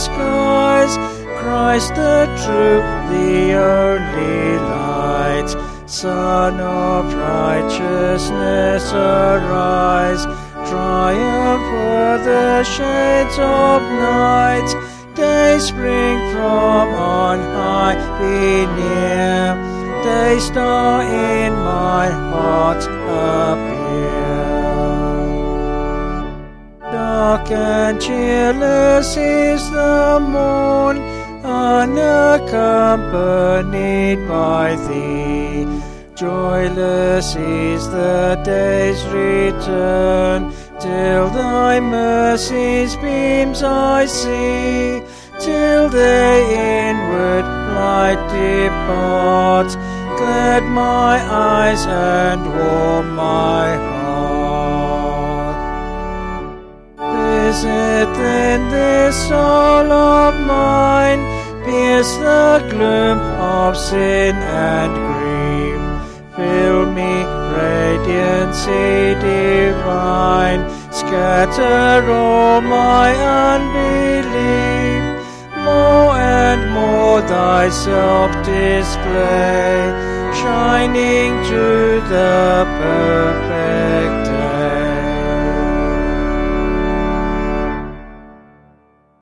skies. Christ the true, the only light. Sun of righteousness, arise. Triumph o'er the shades of night. Day spring from on high, be near. Day star in my heart appear. Dark and cheerless is the morn, unaccompanied by thee. Joyless is the day's return, till thy mercy's beams I see, till they inward light depart, glad my eyes and warm my heart. Visit then this soul of mine, pierce the gloom of sin and grief. Fill me, radiancy divine, scatter all my unbelief. More and more thyself display, shining to the perfect day.